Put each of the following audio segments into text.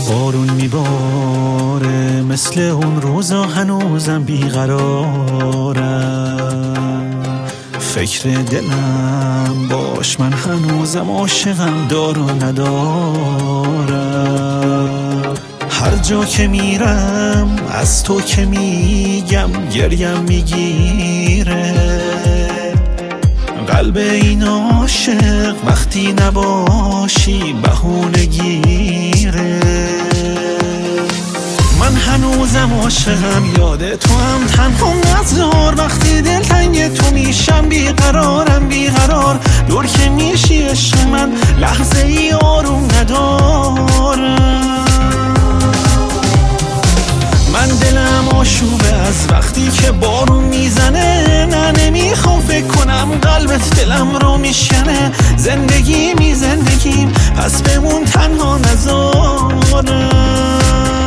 بارون میباره مثل اون روزا هنوزم بیقرارم، فکر دلم باش من هنوزم عاشقم دار و ندارم. هر جا که میرم از تو که میگم گریم میگیره، قلب این عاشق وقتی نباشی بهونه گیره. من هنوزم عاشقم یاد تو هم تنها نذار، وقتی دل تنگ تو میشم بیقرارم بیقرار، دور که میشی عشق من لحظه ای آروم ندارم. من دلم آشوبه از وقتی که بارون میزنه، نه نمیخوام فکر کنم قلبت دلم رو میشکنه. زندگی زندگیم پس بمون تنها نذارم.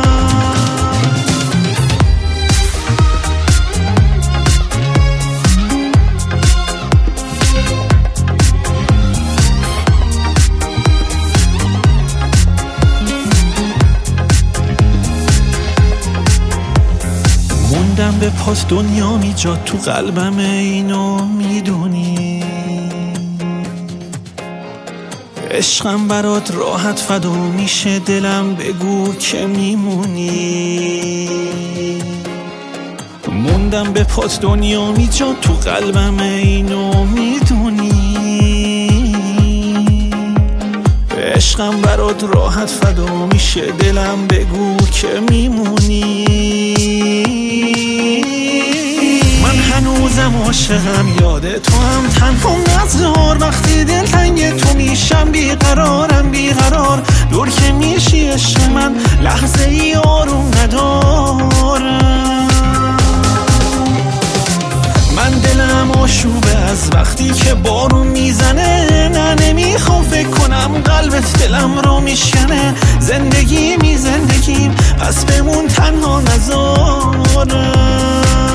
موندم به پاس دنیا میجاد تو قلبم اینو میدونی، عشقم برات راحت فدا میشه دلم بگو که میمونی. موندم به پاس دنیا میجاد تو قلبم اینو میدونی، عشقم برات راحت فدا میشه دلم بگو که میمونی. من هنوزم عاشقم یاد تو هم تنها نذار، وقتی دل تنگ تو میشم بیقرارم بیقرار، دور که میشی عشق من لحظه ای آروم ندارم. من دلم آشوبه از وقتی که بارون میزنه، نه نمیخوام فکر کنم قلبت دلم رو میشکنه. زندگیم پس بمون تنها نذارم.